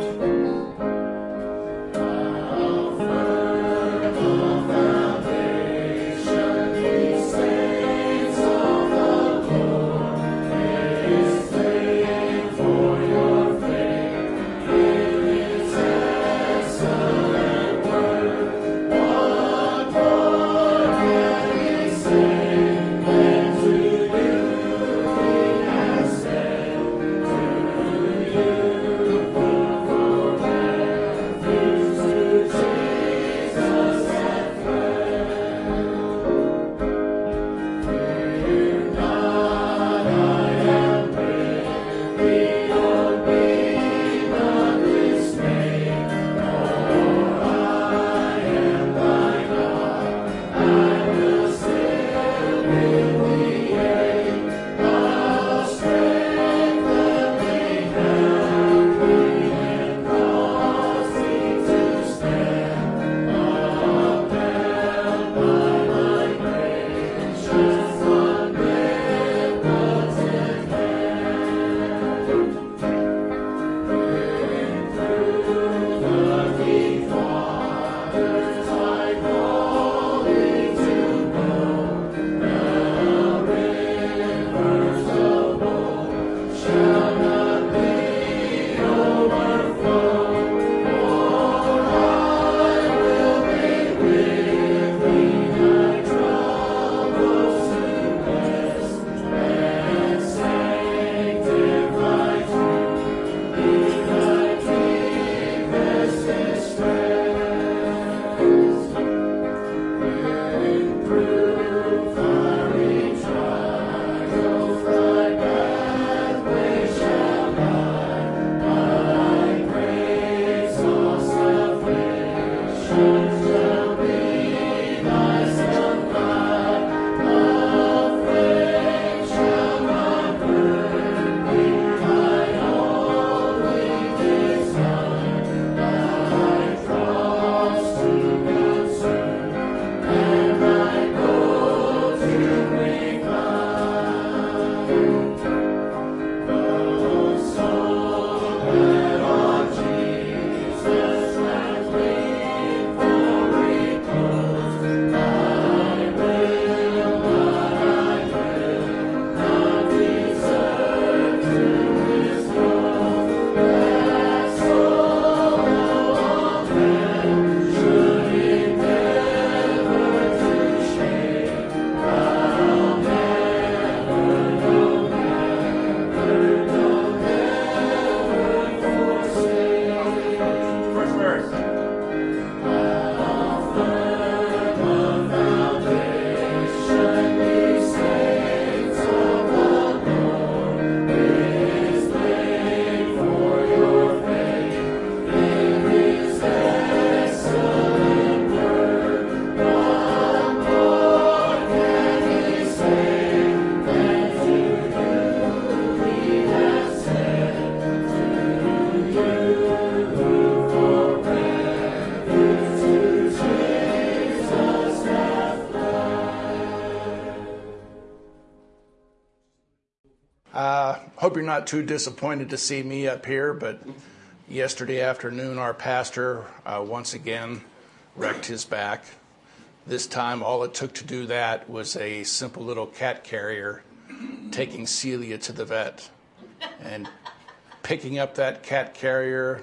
Hope you're not too disappointed to see me up here, but yesterday afternoon our pastor once again wrecked his back. This time all it took to do that was a simple little cat carrier taking Celia to the vet and picking up that cat carrier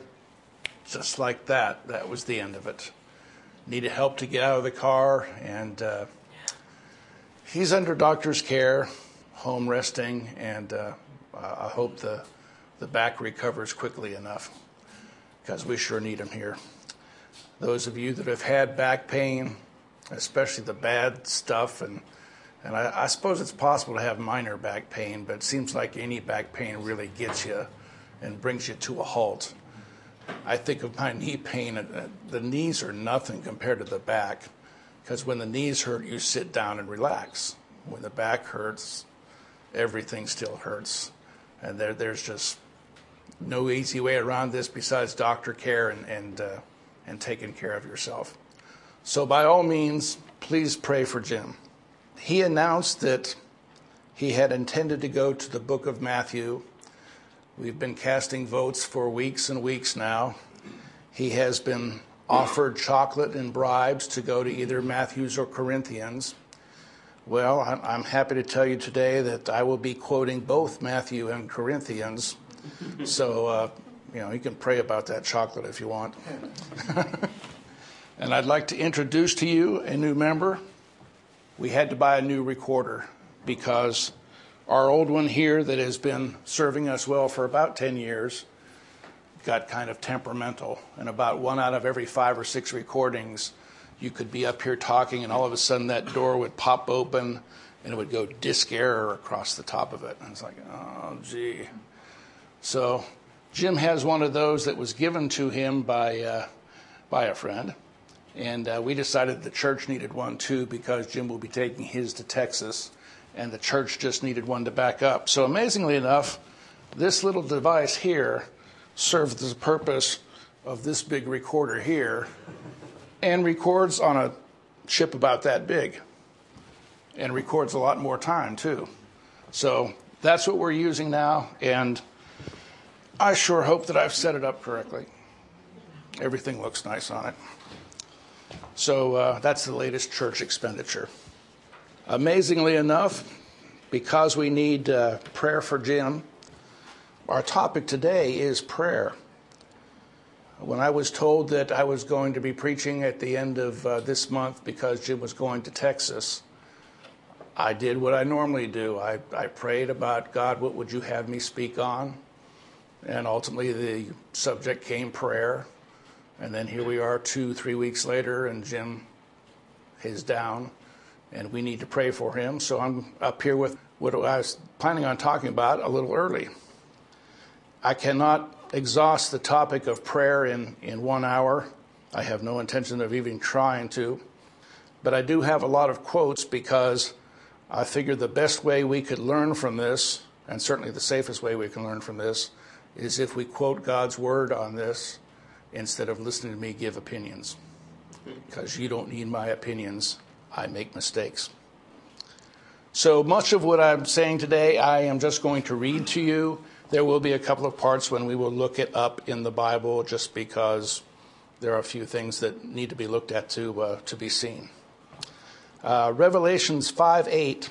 just like that. That was the end of it. Needed help to get out of the car, and he's under doctor's care, home resting, and I hope the back recovers quickly enough because we sure need him here. Those of you that have had back pain, especially the bad stuff, and I suppose it's possible to have minor back pain, but it seems like any back pain really gets you and brings you to a halt. I think of my knee pain, the knees are nothing compared to the back, because when the knees hurt, you sit down and relax. When the back hurts, everything still hurts. And there's just no easy way around this besides doctor care and taking care of yourself. So by all means, please pray for Jim. He announced that he had intended to go to the book of Matthew We've been casting votes for weeks and weeks now. He has been offered chocolate and bribes to go to either Matthews or Corinthians. Well, I'm happy to tell you today that I will be quoting both Matthew and Corinthians. So, you can pray about that chocolate if you want. And I'd like to introduce to you a new member. We had to buy a new recorder because our old one here that has been serving us well for about 10 years got kind of temperamental. And about 1 out of every 5 or 6 recordings, you could be up here talking and all of a sudden that door would pop open and it would go disk error across the top of it. And it's like, oh, gee. So Jim has one of those that was given to him by a friend. And we decided the church needed one too because Jim will be taking his to Texas. And the church just needed one to back up. So amazingly enough, this little device here serves the purpose of this big recorder here and records on a chip about that big and records a lot more time too. So that's what we're using now, and I sure hope that I've set it up correctly. Everything looks nice on it. So that's the latest church expenditure. Amazingly enough, because we need prayer for Jim, our topic today is prayer. When I was told that I was going to be preaching at the end of this month because Jim was going to Texas, I did what I normally do. I prayed about, God, what would you have me speak on? And ultimately the subject came prayer. And then here we are 2-3 weeks later, and Jim is down. And we need to pray for him. So I'm up here with what I was planning on talking about a little early. I cannot exhaust the topic of prayer in 1 hour. I have no intention of even trying to. But I do have a lot of quotes because I figure the best way we could learn from this, and certainly the safest way we can learn from this, is if we quote God's word on this instead of listening to me give opinions. Because you don't need my opinions. I make mistakes. So much of what I'm saying today, I am just going to read to you. There will be a couple of parts when we will look it up in the Bible just because there are a few things that need to be looked at to be seen. Revelations 5:8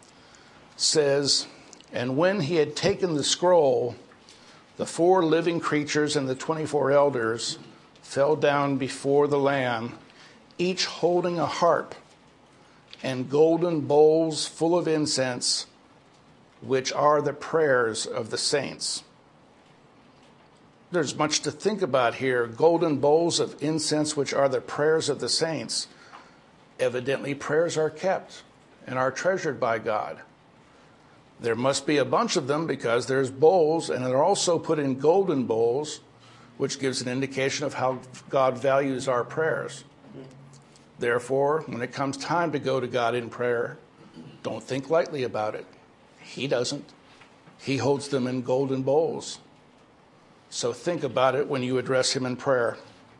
says, "And when he had taken the scroll, the 4 living creatures and the 24 elders fell down before the Lamb, each holding a harp and golden bowls full of incense, which are the prayers of the saints." There's much to think about here. Golden bowls of incense, which are the prayers of the saints. Evidently, prayers are kept and are treasured by God. There must be a bunch of them because there's bowls, and they're also put in golden bowls, which gives an indication of how God values our prayers. Therefore, when it comes time to go to God in prayer, don't think lightly about it. He doesn't. He holds them in golden bowls. So think about it when you address him in prayer.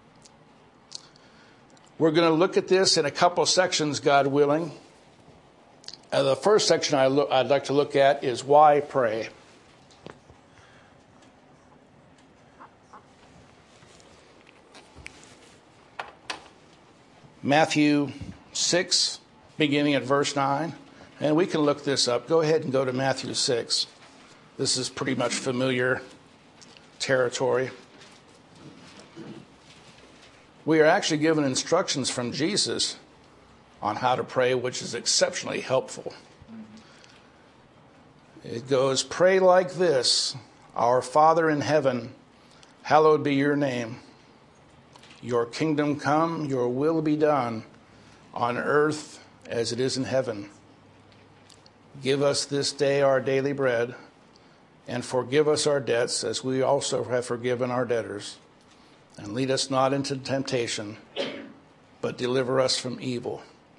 We're going to look at this in a couple sections, God willing. The first section I'd like to look at is why pray. Matthew 6, beginning at verse 9. And we can look this up. Go ahead and go to Matthew 6. This is pretty much familiar territory. We are actually given instructions from Jesus on how to pray, which is exceptionally helpful. It goes, "Pray like this, Our Father in heaven, hallowed be your name. Your kingdom come, your will be done, on earth as it is in heaven. Give us this day our daily bread, and forgive us our debts as we also have forgiven our debtors. And lead us not into temptation, but deliver us from evil."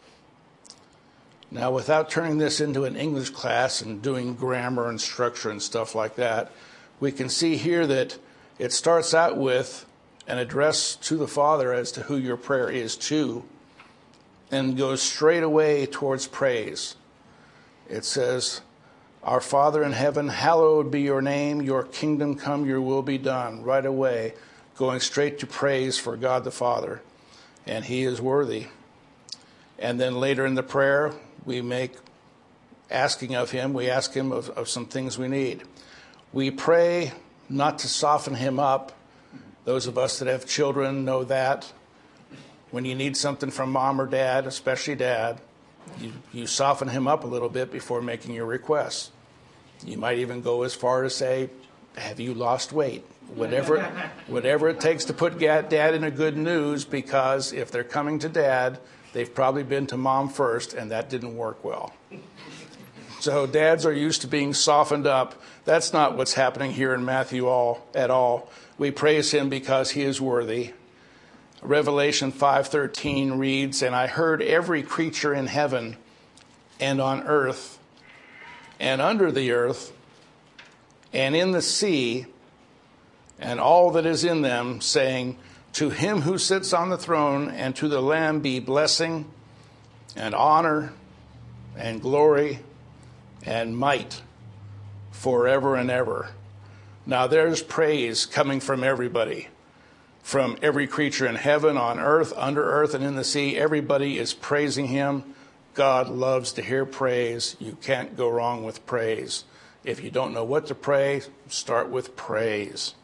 Now, without turning this into an English class and doing grammar and structure and stuff like that, we can see here that it starts out with an address to the Father as to who your prayer is to, and goes straight away towards praise. It says, Our Father in heaven, hallowed be your name. Your kingdom come, your will be done. Right away, going straight to praise for God the Father. And he is worthy. And then later in the prayer, we make asking of him, we ask him of some things we need. We pray not to soften him up. Those of us that have children know that. When you need something from mom or dad, especially dad, you soften him up a little bit before making your requests. You might even go as far as say, have you lost weight? Whatever it takes to put dad in a good news, because if they're coming to dad, they've probably been to mom first, and that didn't work well. So dads are used to being softened up. That's not what's happening here in Matthew at all. We praise him because he is worthy. Revelation 5:13 reads, and I heard every creature in heaven and on earth and under the earth and in the sea and all that is in them, saying, to him who sits on the throne and to the Lamb be blessing and honor and glory and might forever and ever. Now there's praise coming from everybody, from every creature in heaven, on earth, under earth, and in the sea. Everybody is praising him. God loves to hear praise. You can't go wrong with praise. If you don't know what to pray, start with praise.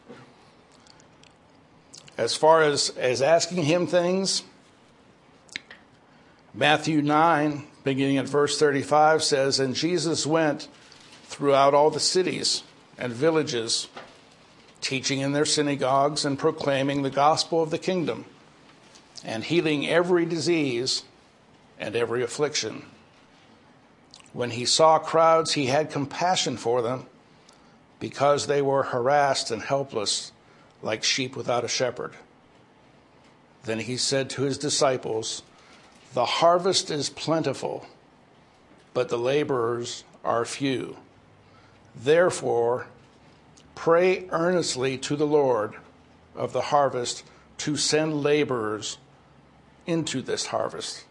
As far as asking him things, Matthew 9, beginning at verse 35, says, and Jesus went throughout all the cities and villages, teaching in their synagogues and proclaiming the gospel of the kingdom, and healing every disease and every affliction. When he saw crowds, he had compassion for them, because they were harassed and helpless, like sheep without a shepherd. Then he said to his disciples, the harvest is plentiful, but the laborers are few. Therefore, pray earnestly to the Lord of the harvest to send laborers into this harvest.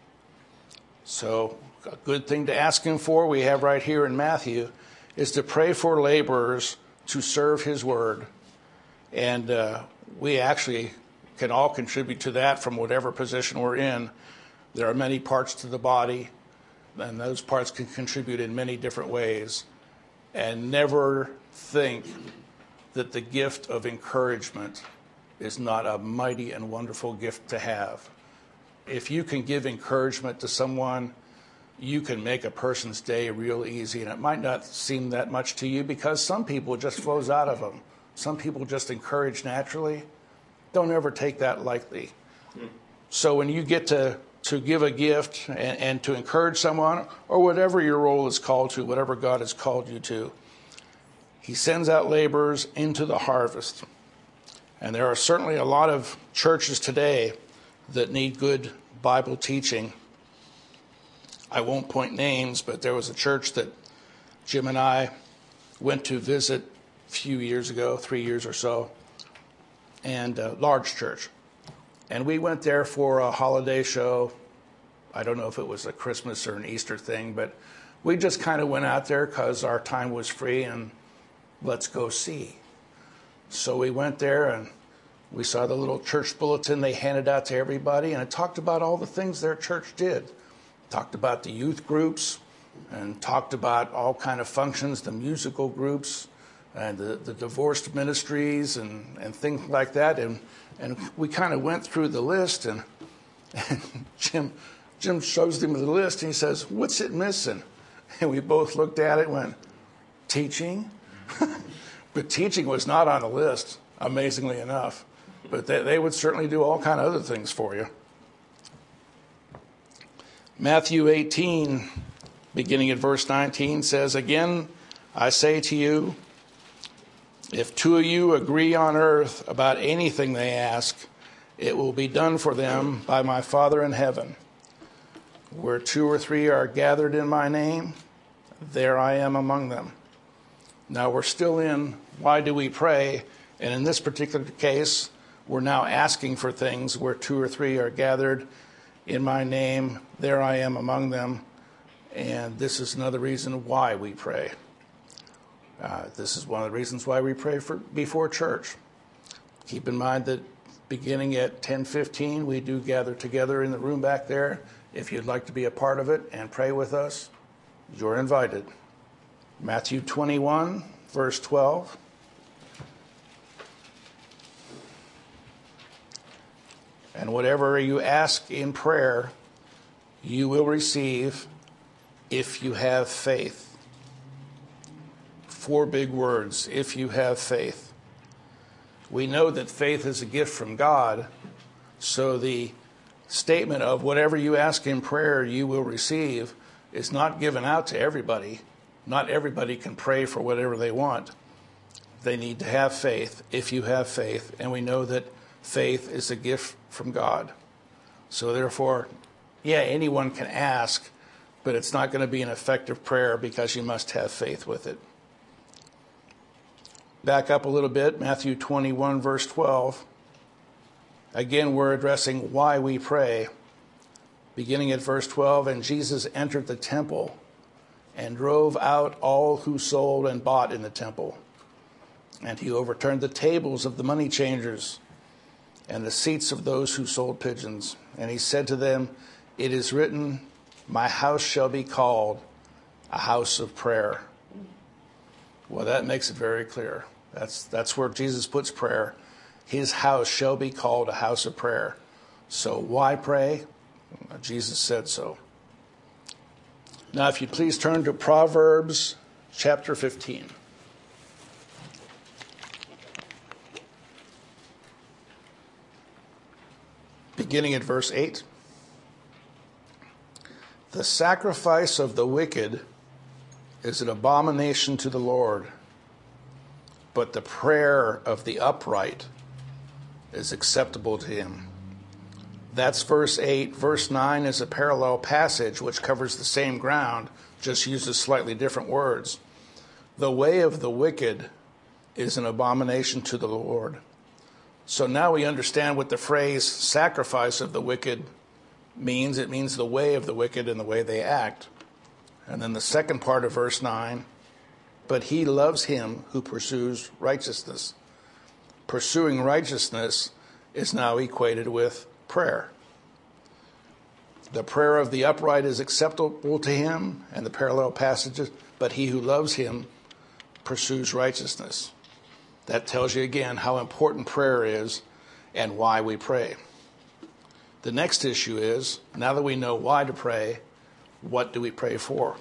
So a good thing to ask him for, we have right here in Matthew, is to pray for laborers to serve his word. And we actually can all contribute to that from whatever position we're in. There are many parts to the body, and those parts can contribute in many different ways. And never think that the gift of encouragement is not a mighty and wonderful gift to have. If you can give encouragement to someone, you can make a person's day real easy. And it might not seem that much to you, because some people it just flows out of them. Some people just encourage naturally. Don't ever take that lightly. So when you get to give a gift and to encourage someone, or whatever your role is called to, whatever God has called you to, he sends out laborers into the harvest. And there are certainly a lot of churches today that need good Bible teaching. I won't point names, but there was a church that Jim and I went to visit a few years ago, 3 years or so, and a large church. And we went there for a holiday show. I don't know if it was a Christmas or an Easter thing, but we just kind of went out there because our time was free and let's go see. So we went there and we saw the little church bulletin they handed out to everybody, and it talked about all the things their church did. Talked about the youth groups and talked about all kind of functions, the musical groups and the divorced ministries and things like that. And we kind of went through the list, and Jim shows him the list, and he says, what's it missing? And we both looked at it and went, teaching? But teaching was not on the list, amazingly enough. But they would certainly do all kind of other things for you. Matthew 18, beginning at verse 19, says, again, I say to you, if two of you agree on earth about anything they ask, it will be done for them by my Father in heaven. Where 2 or 3 are gathered in my name, there I am among them. Now we're still in why do we pray? And in this particular case, we're now asking for things where 2 or 3 are gathered in my name, there I am among them. And this is another reason why we pray. This is one of the reasons why we pray before church. Keep in mind that beginning at 10:15, we do gather together in the room back there. If you'd like to be a part of it and pray with us, you're invited. Matthew 21, verse 12. And whatever you ask in prayer, you will receive if you have faith. 4 big words, if you have faith. We know that faith is a gift from God, so the statement of whatever you ask in prayer, you will receive is not given out to everybody. Not everybody can pray for whatever they want. They need to have faith, if you have faith, and we know that faith is a gift from God. So therefore, anyone can ask, but it's not going to be an effective prayer because you must have faith with it. Back up a little bit, Matthew 21, verse 12. Again, we're addressing why we pray. Beginning at verse 12, and Jesus entered the temple and drove out all who sold and bought in the temple. And he overturned the tables of the money changers and the seats of those who sold pigeons. And he said to them, it is written, my house shall be called a house of prayer. Well, that makes it very clear. That's where Jesus puts prayer. His house shall be called a house of prayer. So why pray? Jesus said so. Now, if you please turn to Proverbs chapter 15. Beginning at verse 8. The sacrifice of the wicked is an abomination to the Lord, but the prayer of the upright is acceptable to him. That's verse 8. Verse 9 is a parallel passage which covers the same ground, just uses slightly different words. The way of the wicked is an abomination to the Lord. So now we understand what the phrase sacrifice of the wicked means. It means the way of the wicked and the way they act. And then the second part of verse 9, but he loves him who pursues righteousness. Pursuing righteousness is now equated with prayer. The prayer of the upright is acceptable to him, and the parallel passages, but he who loves him pursues righteousness. That tells you again how important prayer is and why we pray. The next issue is, now that we know why to pray, what do we pray for?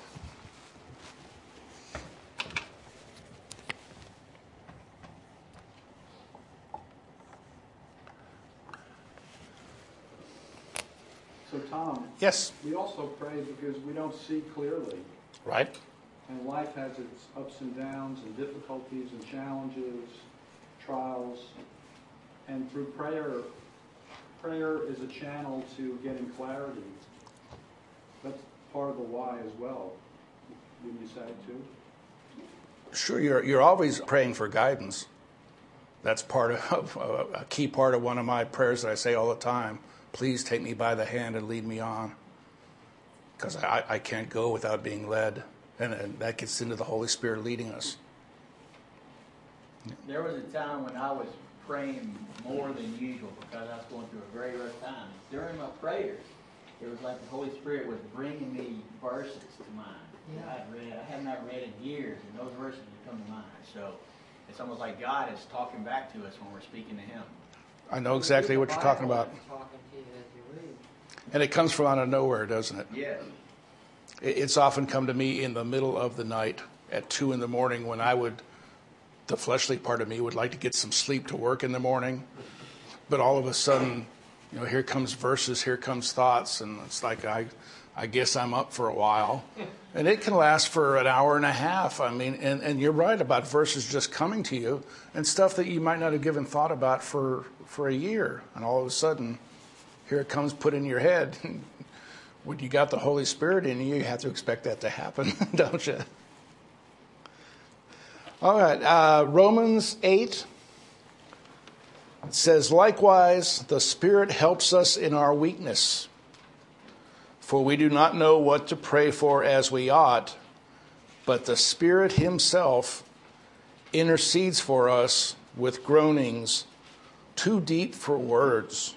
So, Tom, yes, we also pray because we don't see clearly. Right. And life has its ups and downs and difficulties and challenges, trials. And through prayer is a channel to getting clarity. That's part of the why as well. Wouldn't you say too? Sure, you're always praying for guidance. That's part of a key part of one of my prayers that I say all the time. Please take me by the hand and lead me on. Because I can't go without being led. And that gets into the Holy Spirit leading us. There was a time when I was praying more than usual because I was going through a very rough time. During my prayers, it was like the Holy Spirit was bringing me verses to mind that I have not read in years, and those verses would come to mind. So it's almost like God is talking back to us when we're speaking to Him. I know exactly what you're talking about. And it comes from out of nowhere, doesn't it? Yes. It's often come to me in the middle of the night at 2 a.m. when the fleshly part of me would like to get some sleep to work in the morning. But all of a sudden, here comes verses, here comes thoughts, and it's like I guess I'm up for a while. And it can last for an hour and a half. I mean, and you're right about verses just coming to you and stuff that you might not have given thought about for a year. And all of a sudden, here it comes put in your head. When you got the Holy Spirit in you, you have to expect that to happen, don't you? All right, Romans 8. It says, likewise, the Spirit helps us in our weakness. For we do not know what to pray for as we ought, but the Spirit Himself intercedes for us with groanings too deep for words.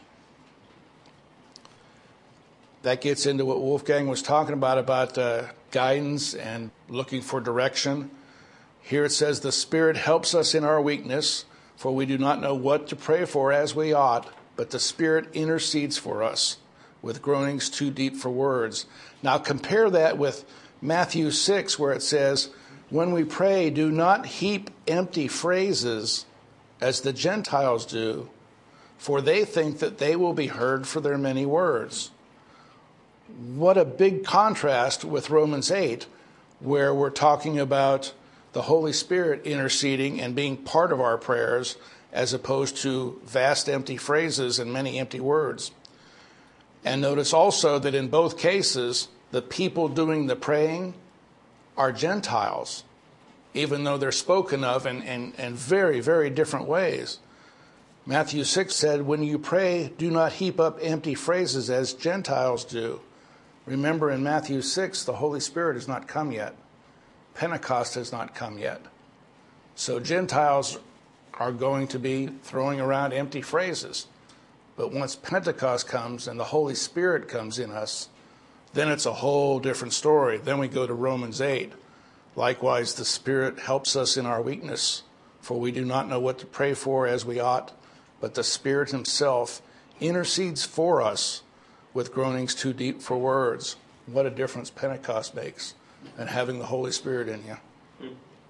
That gets into what Wolfgang was talking about guidance and looking for direction. Here it says, the Spirit helps us in our weakness, for we do not know what to pray for as we ought, but the Spirit intercedes for us with groanings too deep for words. Now compare that with Matthew 6, where it says, when we pray, do not heap empty phrases as the Gentiles do, for they think that they will be heard for their many words. What a big contrast with Romans 8, where we're talking about the Holy Spirit interceding and being part of our prayers, as opposed to vast empty phrases and many empty words. And notice also that in both cases, the people doing the praying are Gentiles, even though they're spoken of in very, very different ways. Matthew 6 said, when you pray, do not heap up empty phrases as Gentiles do. Remember, in Matthew 6, the Holy Spirit has not come yet. Pentecost has not come yet. So Gentiles are going to be throwing around empty phrases. But once Pentecost comes and the Holy Spirit comes in us, then it's a whole different story. Then we go to Romans 8. Likewise, the Spirit helps us in our weakness, for we do not know what to pray for as we ought, but the Spirit himself intercedes for us with groanings too deep for words. What a difference Pentecost makes and having the Holy Spirit in you.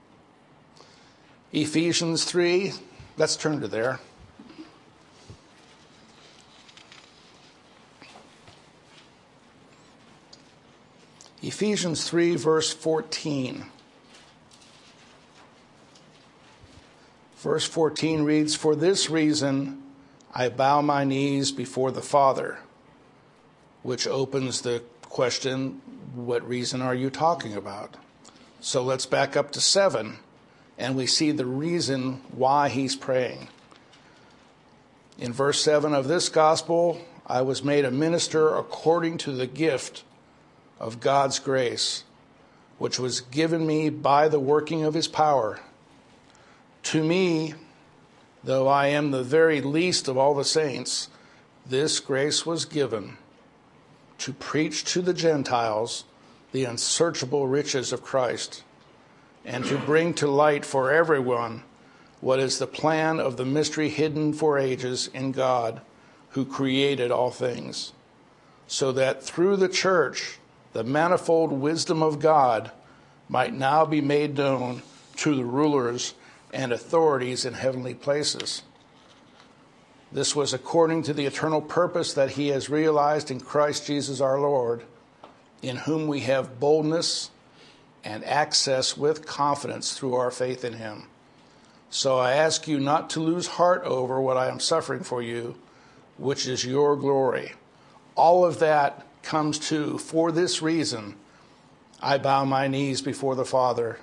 Ephesians 3, let's turn to there. Ephesians 3, verse 14. Verse 14 reads, for this reason I bow my knees before the Father, which opens the question, what reason are you talking about? So let's back up to 7, and we see the reason why he's praying. In verse 7 of this gospel, I was made a minister according to the gift of God's grace, which was given me by the working of his power. To me, though I am the very least of all the saints, this grace was given to preach to the Gentiles the unsearchable riches of Christ, and to bring to light for everyone what is the plan of the mystery hidden for ages in God, who created all things, so that through the church the manifold wisdom of God might now be made known to the rulers and authorities in heavenly places. This was according to the eternal purpose that he has realized in Christ Jesus our Lord, in whom we have boldness and access with confidence through our faith in him. So I ask you not to lose heart over what I am suffering for you, which is your glory. All of that comes to, for this reason, I bow my knees before the Father,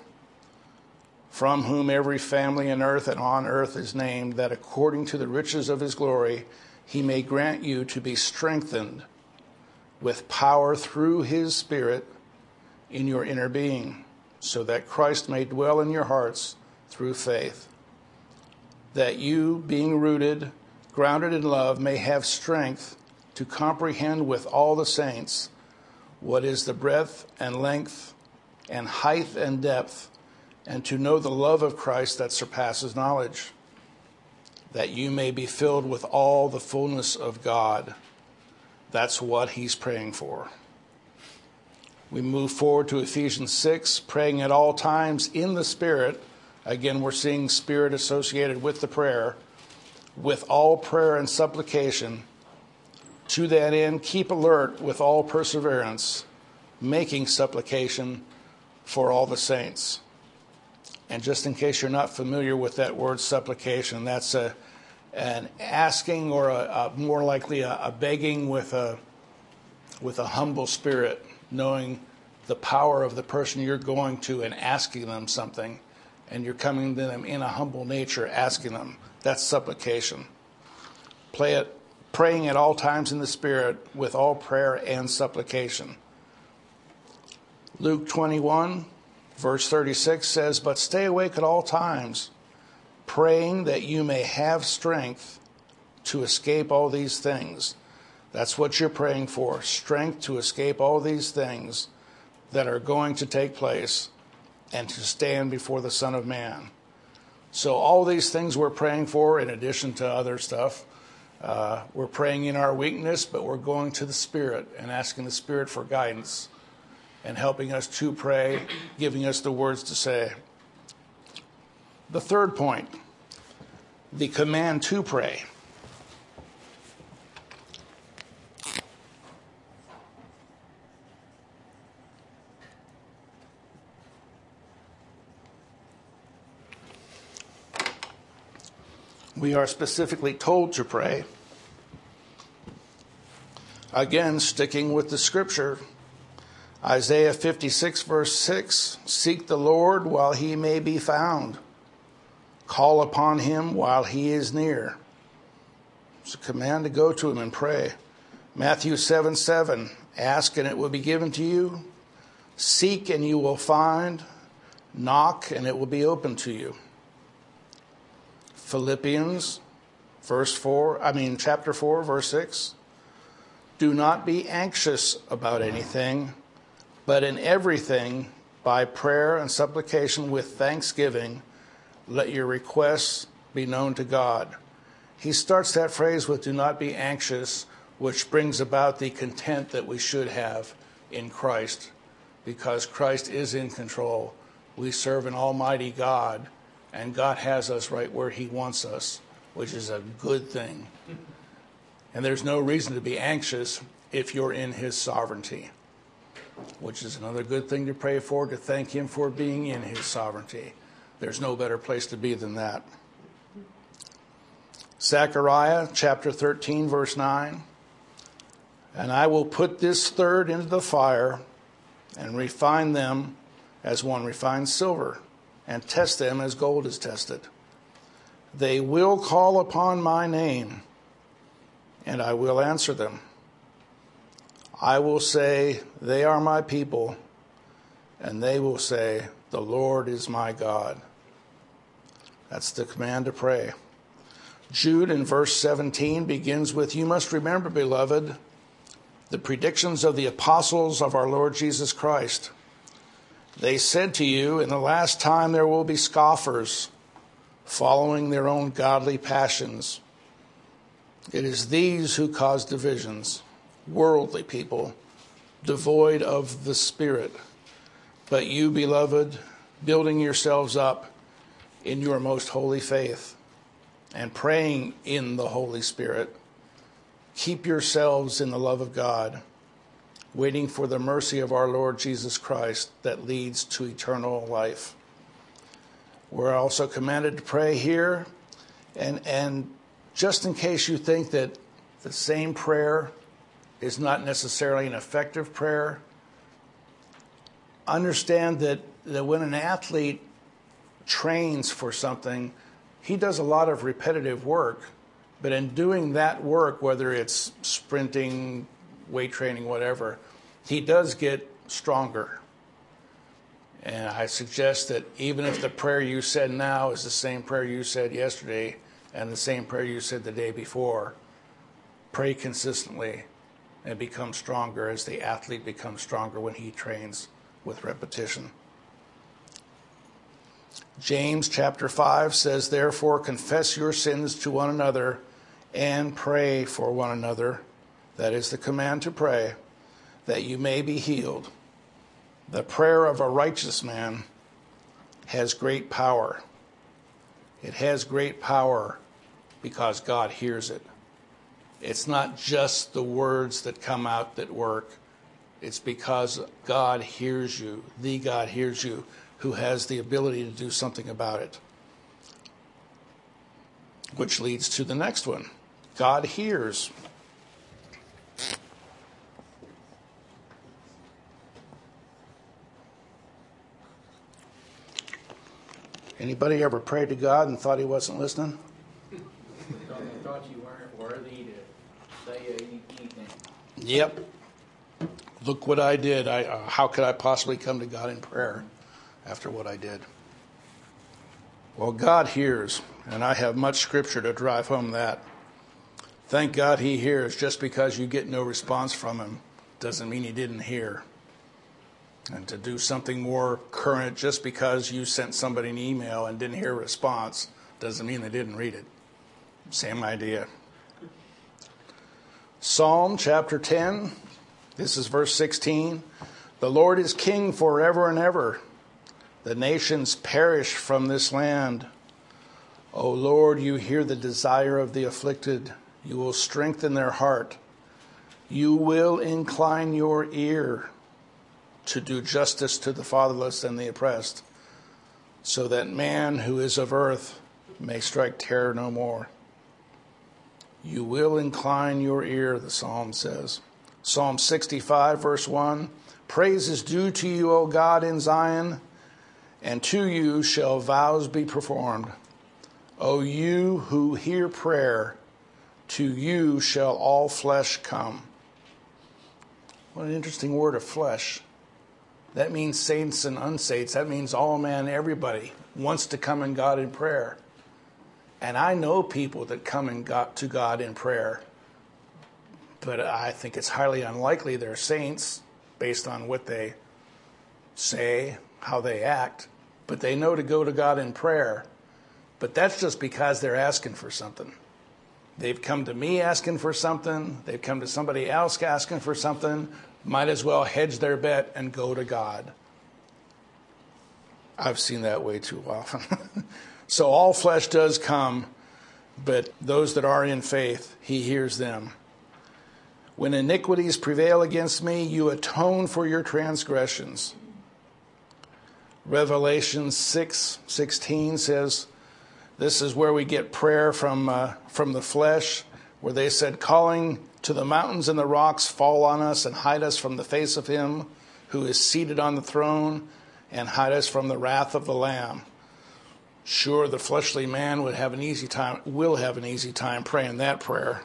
from whom every family in earth and on earth is named, that according to the riches of his glory, he may grant you to be strengthened with power through his Spirit in your inner being, so that Christ may dwell in your hearts through faith, that you, being rooted, grounded in love, may have strength to comprehend with all the saints what is the breadth and length and height and depth, and to know the love of Christ that surpasses knowledge, that you may be filled with all the fullness of God. That's what he's praying for. We move forward to Ephesians 6, praying at all times in the Spirit. Again, we're seeing Spirit associated with the prayer, with all prayer and supplication. To that end, keep alert with all perseverance, making supplication for all the saints. And just in case you're not familiar with that word supplication, that's an asking, or more likely a begging with a humble spirit, knowing the power of the person you're going to and asking them something, and you're coming to them in a humble nature, asking them. That's supplication. Praying at all times in the Spirit with all prayer and supplication. Luke 21, Verse 36 says, "But stay awake at all times, praying that you may have strength to escape all these things." That's what you're praying for, strength to escape all these things that are going to take place and to stand before the Son of Man. So all these things we're praying for, in addition to other stuff, we're praying in our weakness, but we're going to the Spirit and asking the Spirit for guidance and helping us to pray, giving us the words to say. The third point, the command to pray. We are specifically told to pray. Again, sticking with the scripture, Isaiah 56 verse 6, "Seek the Lord while he may be found. Call upon him while he is near." It's a command to go to him and pray. Matthew 7:7, "Ask and it will be given to you. Seek and you will find. Knock and it will be open to you." Philippians chapter 4, verse 6. "Do not be anxious about anything, but in everything, by prayer and supplication with thanksgiving, let your requests be known to God." He starts that phrase with "do not be anxious," which brings about the content that we should have in Christ, because Christ is in control. We serve an almighty God, and God has us right where he wants us, which is a good thing. And there's no reason to be anxious if you're in his sovereignty, which is another good thing to pray for, to thank him for being in his sovereignty. There's no better place to be than that. Zechariah chapter 13, verse 9. "And I will put this third into the fire and refine them as one refines silver, and test them as gold is tested. They will call upon my name, and I will answer them. I will say, they are my people, and they will say, the Lord is my God." That's the command to pray. Jude in verse 17 begins with, "You must remember, beloved, the predictions of the apostles of our Lord Jesus Christ. They said to you, in the last time there will be scoffers, following their own godly passions. It is these who cause divisions, worldly people, devoid of the Spirit. But you, beloved, building yourselves up in your most holy faith and praying in the Holy Spirit, keep yourselves in the love of God, waiting for the mercy of our Lord Jesus Christ that leads to eternal life." We're also commanded to pray here, and just in case you think that the same prayer is not necessarily an effective prayer, understand that when an athlete trains for something, he does a lot of repetitive work, but in doing that work, whether it's sprinting, weight training, whatever, he does get stronger. And I suggest that even if the prayer you said now is the same prayer you said yesterday and the same prayer you said the day before, pray consistently and become stronger as the athlete becomes stronger when he trains with repetition. James chapter 5 says, "Therefore confess your sins to one another and pray for one another." That is the command to pray, "that you may be healed. The prayer of a righteous man has great power." It has great power because God hears it. It's not just the words that come out that work. It's because God hears you, the God hears you, who has the ability to do something about it. Which leads to the next one. God hears. Anybody ever prayed to God and thought he wasn't listening? Thought you weren't worthy to say anything. Yep. Look what I did. How could I possibly come to God in prayer? after what I did. Well, God hears, and I have much scripture to drive home that. Thank God he hears. Just because you get no response from him doesn't mean he didn't hear. And to do something more current, just because you sent somebody an email and didn't hear a response doesn't mean they didn't read it. Same idea. Psalm chapter 10, this is verse 16. The Lord is king forever and ever. The nations perish from this land. O Lord, you hear the desire of the afflicted. You will strengthen their heart. You will incline your ear to do justice to the fatherless and the oppressed, so that man who is of earth may strike terror no more. You will incline your ear, the psalm says. Psalm 65, verse 1, praise is due to you, O God, in Zion, and to you shall vows be performed. O you who hear prayer, to you shall all flesh come. What an interesting word of flesh. That means saints and unsaints. That means all man, everybody wants to come in God in prayer. And I know people that come to God in prayer, but I think it's highly unlikely they're saints based on what they say, how they act. But they know to go to God in prayer. But that's just because they're asking for something. They've come to me asking for something. They've come to somebody else asking for something. Might as well hedge their bet and go to God. I've seen that way too often. So all flesh does come, but those that are in faith, he hears them. When iniquities prevail against me, you atone for your transgressions. Revelation 6:16 says, this is where we get prayer from the flesh, where they said, calling to the mountains and the rocks, fall on us and hide us from the face of him who is seated on the throne, and hide us from the wrath of the Lamb. Sure, the fleshly man will have an easy time praying that prayer.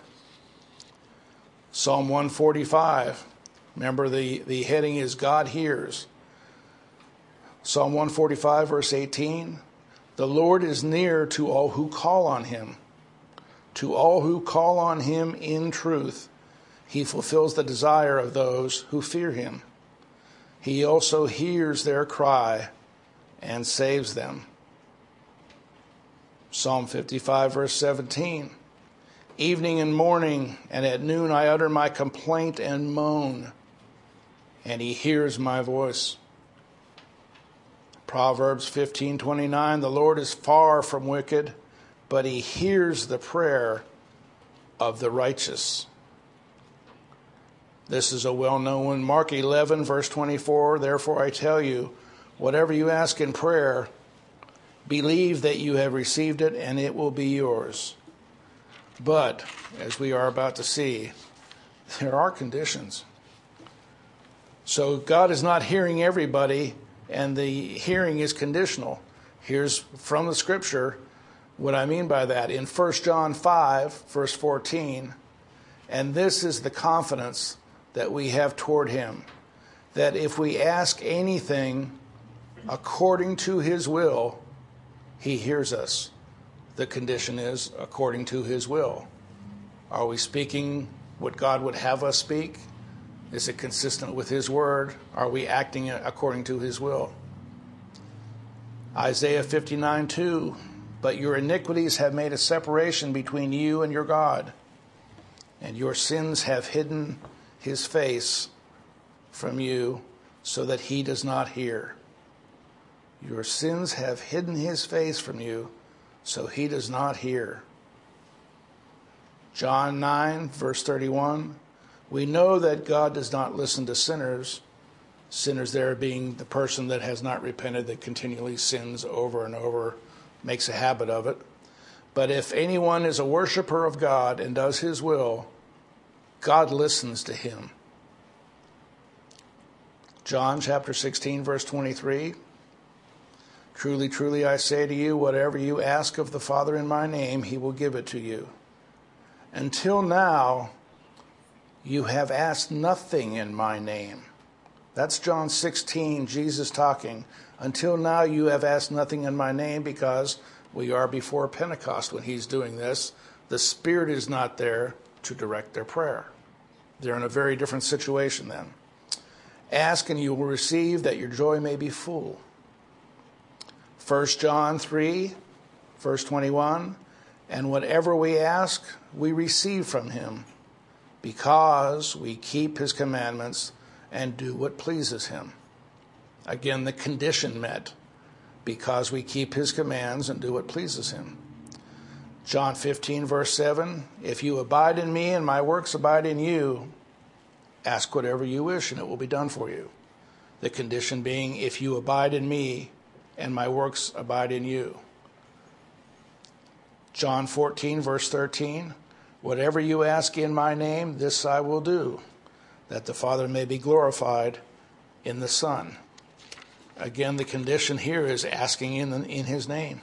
Psalm 145. Remember, the heading is God hears. Psalm 145, verse 18. The Lord is near to all who call on him. To all who call on him in truth, he fulfills the desire of those who fear him. He also hears their cry and saves them. Psalm 55, verse 17. Evening and morning and at noon I utter my complaint and moan, and he hears my voice. Proverbs 15:29, the Lord is far from wicked, but he hears the prayer of the righteous. This is a well-known one. Mark 11, verse 24, therefore I tell you, whatever you ask in prayer, believe that you have received it and it will be yours. But, as we are about to see, there are conditions. So God is not hearing everybody, and the hearing is conditional. Here's from the scripture what I mean by that. In 1 John 5, verse 14, and this is the confidence that we have toward him, that if we ask anything according to his will, he hears us. The condition is according to his will. Are we speaking what God would have us speak? Is it consistent with his word? Are we acting according to his will? Isaiah 59:2, but your iniquities have made a separation between you and your God, and your sins have hidden his face from you so that he does not hear. Your sins have hidden his face from you so he does not hear. John 9, verse 31, we know that God does not listen to sinners. Sinners there being the person that has not repented, that continually sins over and over, makes a habit of it. But if anyone is a worshiper of God and does his will, God listens to him. John chapter 16, verse 23, truly, truly, I say to you, whatever you ask of the Father in my name, he will give it to you. Until now, you have asked nothing in my name. That's John 16, Jesus talking. Until now you have asked nothing in my name, because we are before Pentecost when he's doing this. The Spirit is not there to direct their prayer. They're in a very different situation then. Ask and you will receive, that your joy may be full. 1 John 3, verse 21, and whatever we ask, we receive from him, because we keep his commandments and do what pleases him. Again, the condition met, because we keep his commands and do what pleases him. John 15, verse 7, if you abide in me and my works abide in you, ask whatever you wish and it will be done for you. The condition being, if you abide in me and my works abide in you. John 14, verse 13, whatever you ask in my name, this I will do, that the Father may be glorified in the Son. Again, the condition here is asking in his name.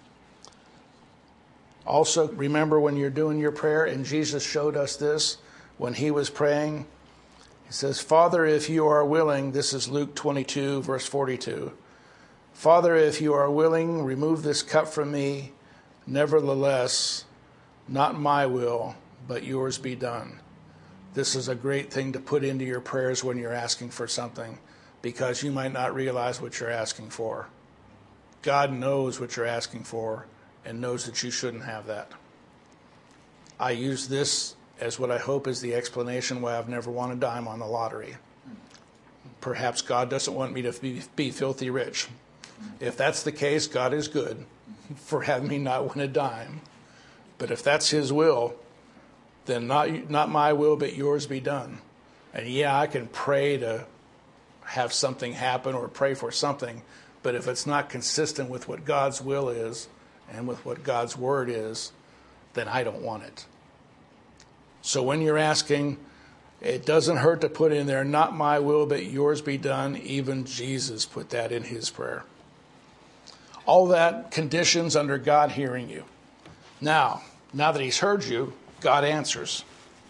Also, remember when you're doing your prayer, and Jesus showed us this when he was praying. He says, Father, if you are willing, this is Luke 22, verse 42. Father, if you are willing, remove this cup from me. Nevertheless, not my will, but yours be done. This is a great thing to put into your prayers when you're asking for something, because you might not realize what you're asking for. God knows what you're asking for and knows that you shouldn't have that. I use this as what I hope is the explanation why I've never won a dime on the lottery. Perhaps God doesn't want me to be filthy rich. If that's the case, God is good for having me not win a dime. But if that's his will, then not my will, but yours be done. And yeah, I can pray to have something happen or pray for something, but if it's not consistent with what God's will is and with what God's word is, then I don't want it. So when you're asking, it doesn't hurt to put in there, not my will, but yours be done. Even Jesus put that in his prayer. All that conditions under God hearing you. Now that he's heard you, God answers.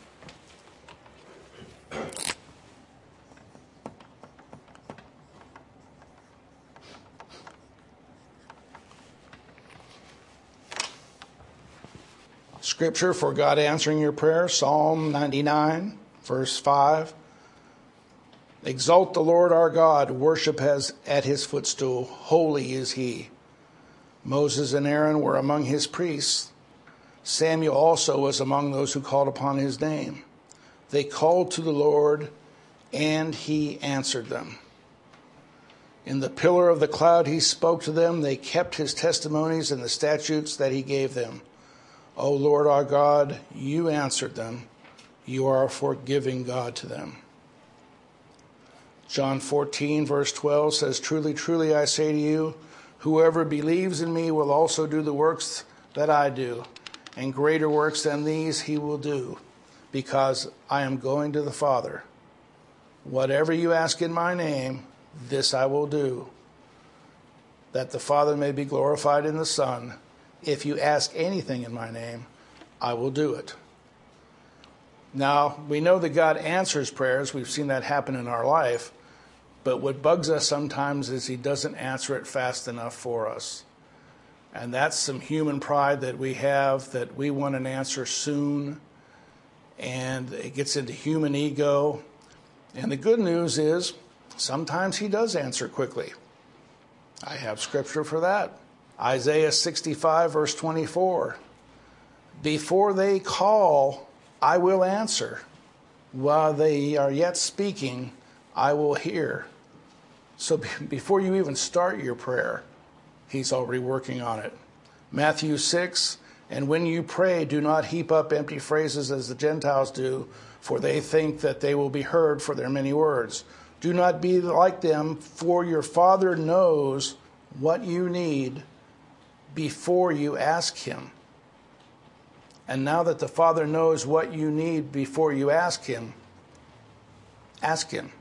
Scripture for God answering your prayer, Psalm 99, verse 5. Exalt the Lord our God, worship at his footstool, holy is he. Moses and Aaron were among his priests. Samuel also was among those who called upon his name. They called to the Lord, and he answered them. In the pillar of the cloud he spoke to them. They kept his testimonies and the statutes that he gave them. O Lord our God, you answered them. You are a forgiving God to them. John 14, verse 12 says, Truly, truly, I say to you, whoever believes in me will also do the works that I do, and greater works than these he will do, because I am going to the Father. Whatever you ask in my name, this I will do, that the Father may be glorified in the Son. If you ask anything in my name, I will do it. Now, we know that God answers prayers. We've seen that happen in our life. But what bugs us sometimes is he doesn't answer it fast enough for us. And that's some human pride that we have, that we want an answer soon. And it gets into human ego. And the good news is sometimes he does answer quickly. I have scripture for that. Isaiah 65, verse 24. Before they call, I will answer. While they are yet speaking, I will hear. So before you even start your prayer, he's already working on it. Matthew 6, and when you pray, do not heap up empty phrases as the Gentiles do, for they think that they will be heard for their many words. Do not be like them, for your Father knows what you need before you ask him. And now that the Father knows what you need before you ask him, ask him.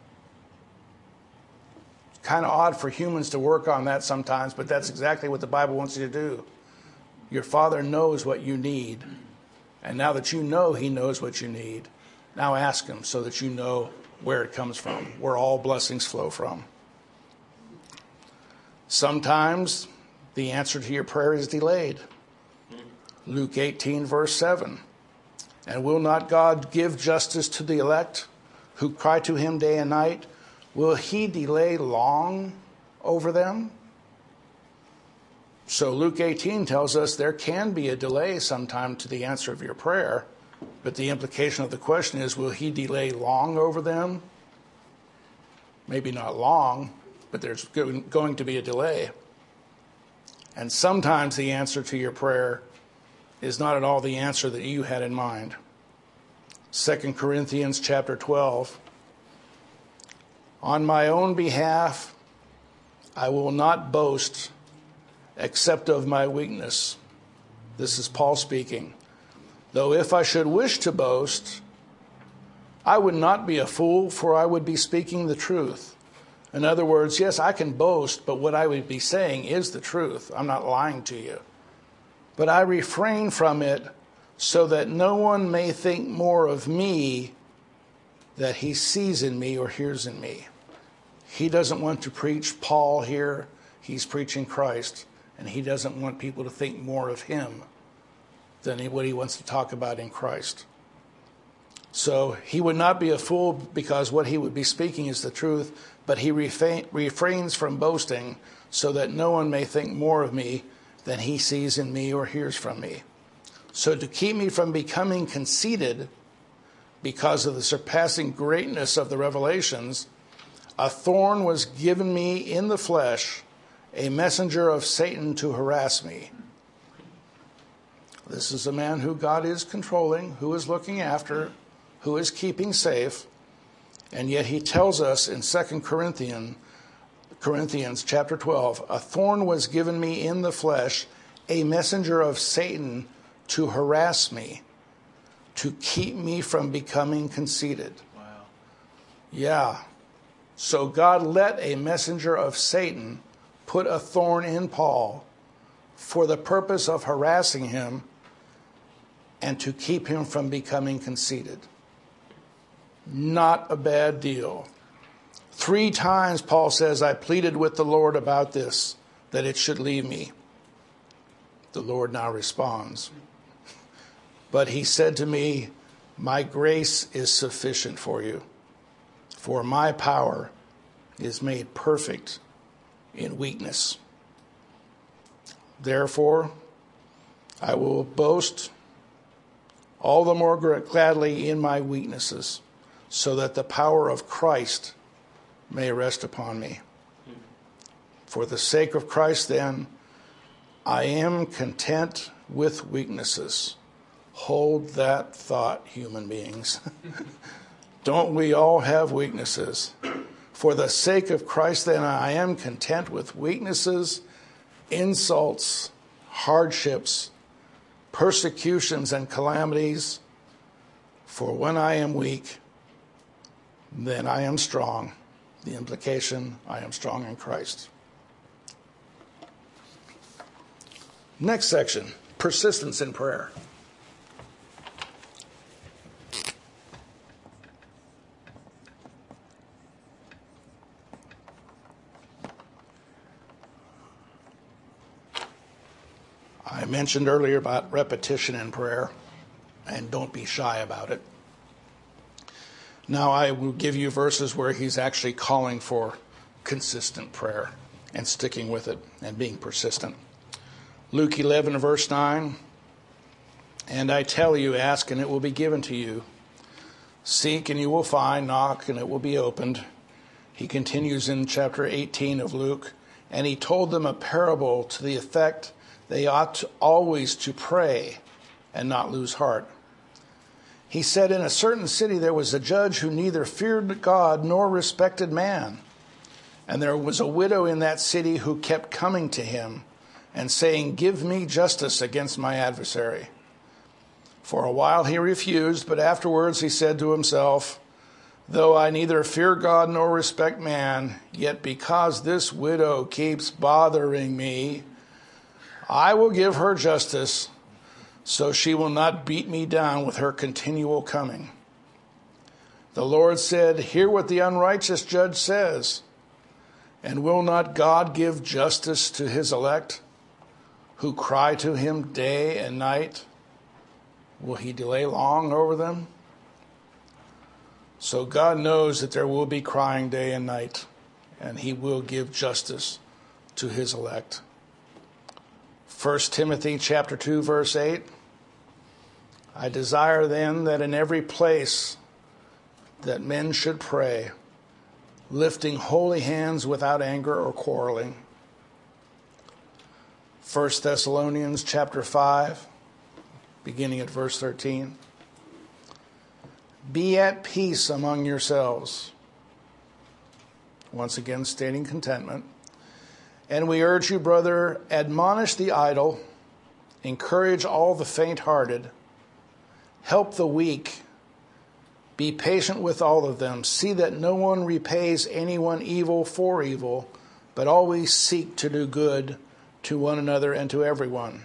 It's kind of odd for humans to work on that sometimes, but that's exactly what the Bible wants you to do. Your Father knows what you need. And now that you know he knows what you need, now ask him so that you know where it comes from, where all blessings flow from. Sometimes the answer to your prayer is delayed. Luke 18, verse 7. And will not God give justice to the elect who cry to him day and night? Will he delay long over them? So Luke 18 tells us there can be a delay sometime to the answer of your prayer, but the implication of the question is, will he delay long over them? Maybe not long, but there's going to be a delay. And sometimes the answer to your prayer is not at all the answer that you had in mind. 2 Corinthians chapter 12. On my own behalf, I will not boast except of my weakness. This is Paul speaking. Though if I should wish to boast, I would not be a fool, for I would be speaking the truth. In other words, yes, I can boast, but what I would be saying is the truth. I'm not lying to you. But I refrain from it so that no one may think more of me that he sees in me or hears in me. He doesn't want to preach Paul here. He's preaching Christ. And he doesn't want people to think more of him than what he wants to talk about in Christ. So he would not be a fool because what he would be speaking is the truth, but he refrains from boasting so that no one may think more of me than he sees in me or hears from me. So to keep me from becoming conceited because of the surpassing greatness of the revelations, a thorn was given me in the flesh, a messenger of Satan to harass me. This is a man who God is controlling, who is looking after, who is keeping safe. And yet he tells us in 2 Corinthians chapter 12, a thorn was given me in the flesh, a messenger of Satan to harass me, to keep me from becoming conceited. Wow. Yeah. So God let a messenger of Satan put a thorn in Paul for the purpose of harassing him and to keep him from becoming conceited. Not a bad deal. 3 times Paul says, I pleaded with the Lord about this, that it should leave me. The Lord now responds. But he said to me, my grace is sufficient for you, for my power is made perfect in weakness. Therefore, I will boast all the more gladly in my weaknesses, so that the power of Christ may rest upon me. For the sake of Christ, then, I am content with weaknesses. Hold that thought, human beings. Don't we all have weaknesses? For the sake of Christ, then, I am content with weaknesses, insults, hardships, persecutions, and calamities. For when I am weak, then I am strong. The implication, I am strong in Christ. Next section, persistence in prayer. I mentioned earlier about repetition in prayer, and don't be shy about it. Now I will give you verses where he's actually calling for consistent prayer and sticking with it and being persistent. Luke 11, verse 9, and I tell you, ask and it will be given to you. Seek and you will find, knock and it will be opened. He continues in chapter 18 of Luke, and he told them a parable to the effect they ought always to pray and not lose heart. He said, in a certain city there was a judge who neither feared God nor respected man. And there was a widow in that city who kept coming to him and saying, give me justice against my adversary. For a while he refused, but afterwards he said to himself, though I neither fear God nor respect man, yet because this widow keeps bothering me, I will give her justice, so she will not beat me down with her continual coming. The Lord said, hear what the unrighteous judge says. And will not God give justice to his elect, who cry to him day and night? Will he delay long over them? So God knows that there will be crying day and night, and he will give justice to his elect. 1 Timothy chapter 2, verse 8. I desire then that in every place that men should pray, lifting holy hands without anger or quarreling. 1 Thessalonians chapter 5, beginning at verse 13. Be at peace among yourselves. Once again, stating contentment. And we urge you, brother, admonish the idle, encourage all the faint-hearted, help the weak, be patient with all of them. See that no one repays anyone evil for evil, but always seek to do good to one another and to everyone.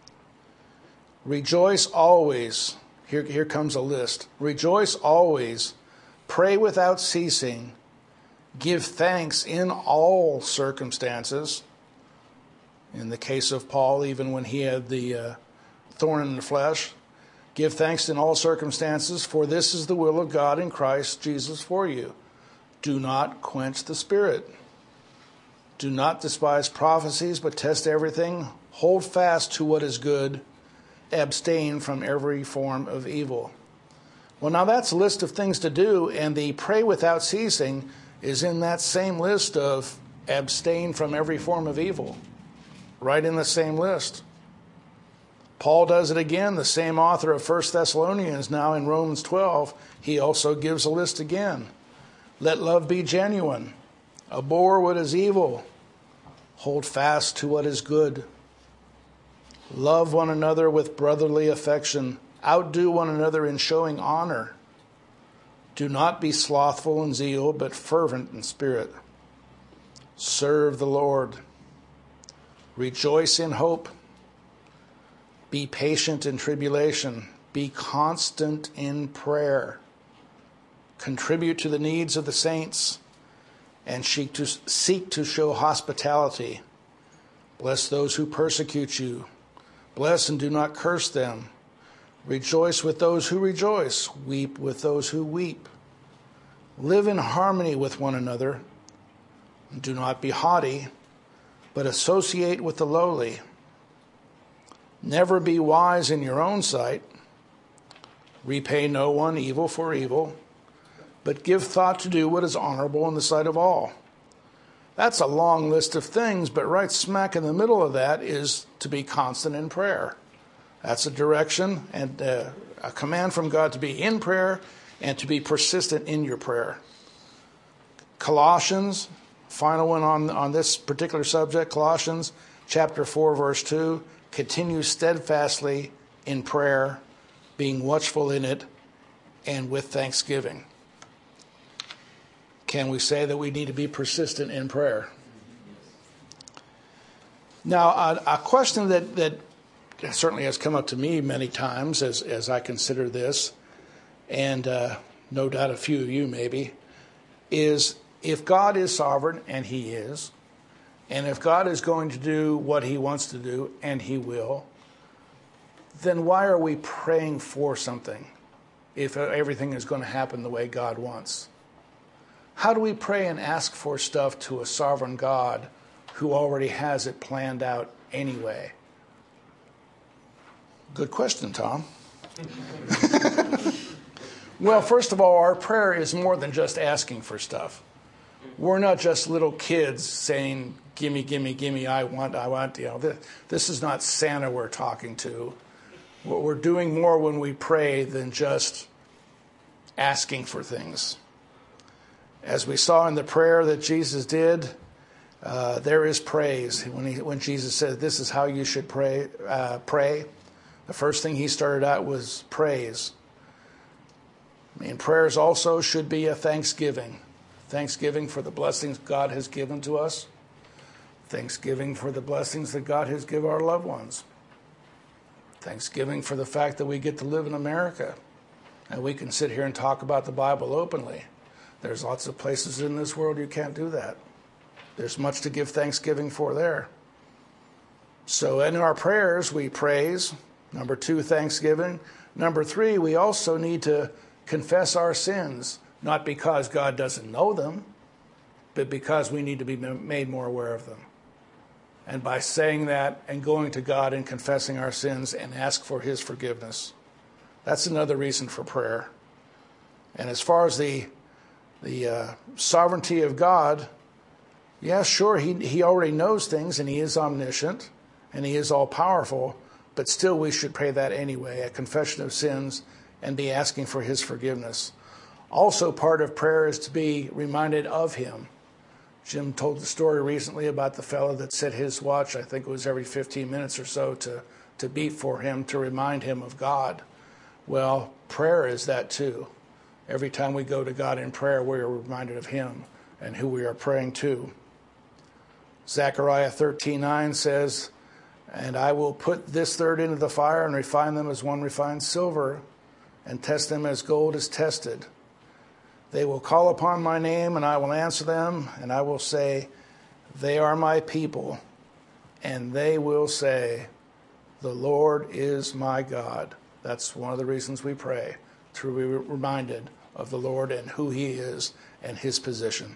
Rejoice always. Here comes a list. Rejoice always. Pray without ceasing. Give thanks in all circumstances. In the case of Paul, even when he had the thorn in the flesh. Give thanks in all circumstances, for this is the will of God in Christ Jesus for you. Do not quench the Spirit. Do not despise prophecies, but test everything. Hold fast to what is good. Abstain from every form of evil. Well, now that's a list of things to do, and the pray without ceasing is in that same list of abstain from every form of evil. Right in the same list. Paul does it again, the same author of 1 Thessalonians, now in Romans 12, he also gives a list again. Let love be genuine. Abhor what is evil. Hold fast to what is good. Love one another with brotherly affection. Outdo one another in showing honor. Do not be slothful in zeal, but fervent in spirit. Serve the Lord. Rejoice in hope. Be patient in tribulation. Be constant in prayer. Contribute to the needs of the saints and seek to show hospitality. Bless those who persecute you. Bless and do not curse them. Rejoice with those who rejoice. Weep with those who weep. Live in harmony with one another. Do not be haughty, but associate with the lowly. Never be wise in your own sight. Repay no one evil for evil, but give thought to do what is honorable in the sight of all. That's a long list of things, but right smack in the middle of that is to be constant in prayer. That's a direction and a command from God to be in prayer and to be persistent in your prayer. Colossians, final one on this particular subject, Colossians chapter 4, verse 2, continue steadfastly in prayer, being watchful in it, and with thanksgiving. Can we say that we need to be persistent in prayer? Now, a question that certainly has come up to me many times as I consider this, and no doubt a few of you maybe, is if God is sovereign, and he is, and if God is going to do what he wants to do, and he will, then why are we praying for something if everything is going to happen the way God wants? How do we pray and ask for stuff to a sovereign God who already has it planned out anyway? Good question, Tom. Well, first of all, our prayer is more than just asking for stuff. We're not just little kids saying, gimme, gimme, gimme, I want. This is not Santa we're talking to. We're doing more when we pray than just asking for things. As we saw in the prayer that Jesus did, there is praise. When Jesus said, this is how you should pray, the first thing he started out was praise. Prayers also should be a thanksgiving. Thanksgiving for the blessings God has given to us. Thanksgiving for the blessings that God has given our loved ones. Thanksgiving for the fact that we get to live in America and we can sit here and talk about the Bible openly. There's lots of places in this world you can't do that. There's much to give thanksgiving for there. So in our prayers, we praise. Number 2, thanksgiving. Number 3, we also need to confess our sins, not because God doesn't know them, but because we need to be made more aware of them. And by saying that and going to God and confessing our sins and ask for his forgiveness, that's another reason for prayer. And as far as the sovereignty of God, yeah, sure, he already knows things, and he is omniscient, and he is all-powerful, but still we should pray that anyway, a confession of sins, and be asking for his forgiveness. Also, part of prayer is to be reminded of him. Jim told the story recently about the fellow that set his watch, I think it was every 15 minutes or so, to beat for him, to remind him of God. Well, prayer is that too. Every time we go to God in prayer, we are reminded of him and who we are praying to. Zechariah 13:9 says, "And I will put this third into the fire and refine them as one refines silver, and test them as gold is tested. They will call upon my name, and I will answer them, and I will say, they are my people. And they will say, the Lord is my God." That's one of the reasons we pray, to be reminded of the Lord and who he is and his position.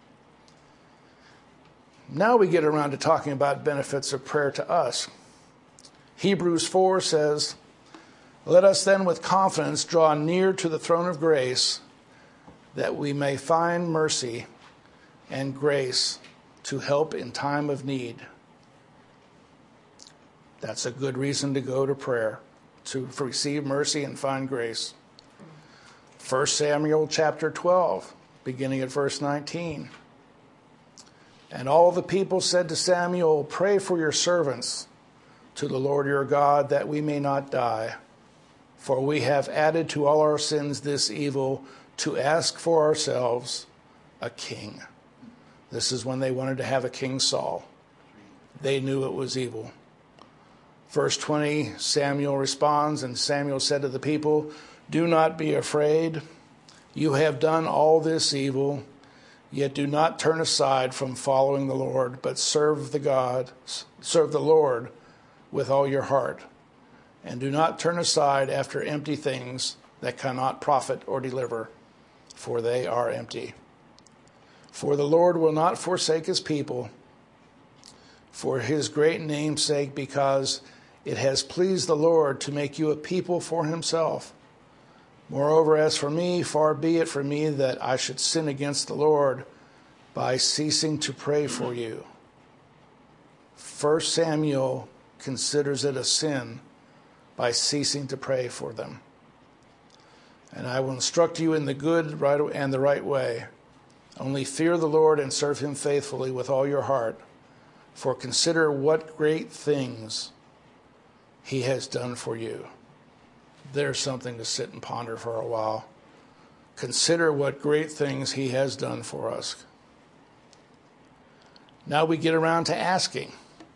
Now we get around to talking about benefits of prayer to us. Hebrews 4 says, "Let us then with confidence draw near to the throne of grace, that we may find mercy and grace to help in time of need." That's a good reason to go to prayer, to receive mercy and find grace. 1 Samuel chapter 12, beginning at verse 19. "And all the people said to Samuel, pray for your servants to the Lord your God, that we may not die. For we have added to all our sins this evil, to ask for ourselves a king." This is when they wanted to have a King Saul. They knew it was evil. Verse 20, Samuel responds, "And Samuel said to the people, do not be afraid. You have done all this evil, yet do not turn aside from following the Lord, but serve the Lord with all your heart. And do not turn aside after empty things that cannot profit or deliver, for they are empty. For the Lord will not forsake his people for his great name's sake, because it has pleased the Lord to make you a people for himself. Moreover, as for me, far be it from me that I should sin against the Lord by ceasing to pray for you." 1 Samuel considers it a sin by ceasing to pray for them. "And I will instruct you in the good and the right way. Only fear the Lord and serve him faithfully with all your heart. For consider what great things he has done for you." There's something to sit and ponder for a while. Consider what great things he has done for us. Now we get around to asking.